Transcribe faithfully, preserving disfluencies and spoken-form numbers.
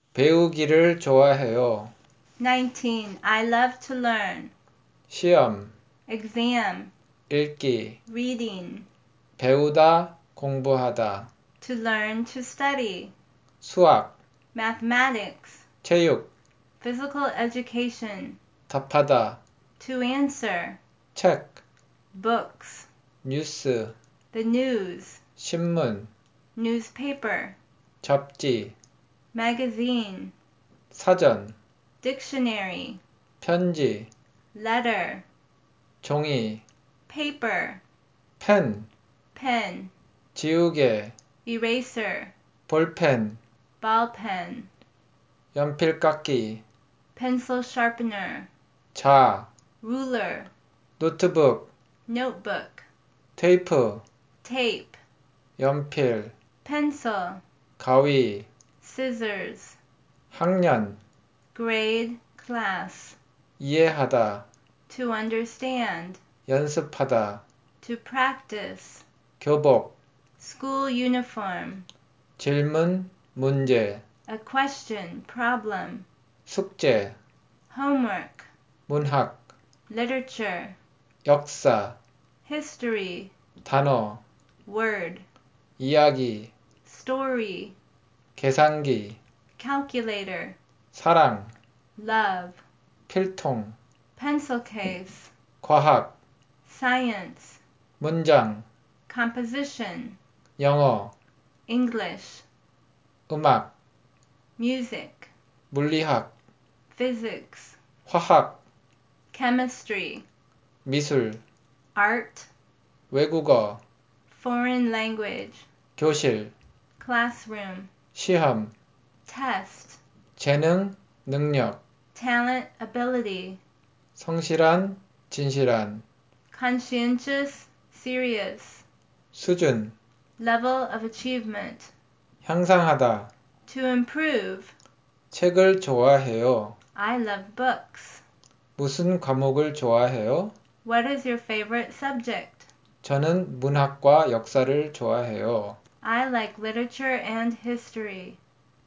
배우기를 좋아해요. nineteen. I love to learn. 시험, Exam. 읽기, Reading. 배우다, 공부하다. To learn to study. 수학, Mathematics. 체육, Physical education. 답하다. To answer. 책, Books. 뉴스, The news. 신문, Newspaper. 잡지, Magazine. 사전, Dictionary. 편지, Letter. 종이, Paper. 펜, Pen. 지우개, Eraser. 볼펜, Ball pen. 연필깎이, Pencil sharpener. 자, Ruler. 노트북, Notebook. 테이프, Tape. 연필, Pencil. 가위, Scissors. 학년, Grade. Class. 이해하다, To understand. 연습하다, To practice. 교복, School uniform. 질문, 문제, A question. Problem. 숙제, Homework. 문학, Literature. 역사, History. 단어, Word. 이야기, Story. 계산기, Calculator. 사랑, Love. 필통, Pencil case. 과학, Science. 문장, Composition. 영어, English. 음악, Music. 물리학, Physics. 화학, Chemistry. 미술, Art. 외국어, Foreign language. 교실, Classroom. 시험, Test. 재능, 능력, Talent. Ability. 성실한, 진실한, Conscientious. Serious. 수준, Level of achievement. 향상하다, To improve. 책을 좋아해요. I love books. 무슨 과목을 좋아해요? What is your favorite subject? 저는 문학과 역사를 좋아해요. I like literature and history.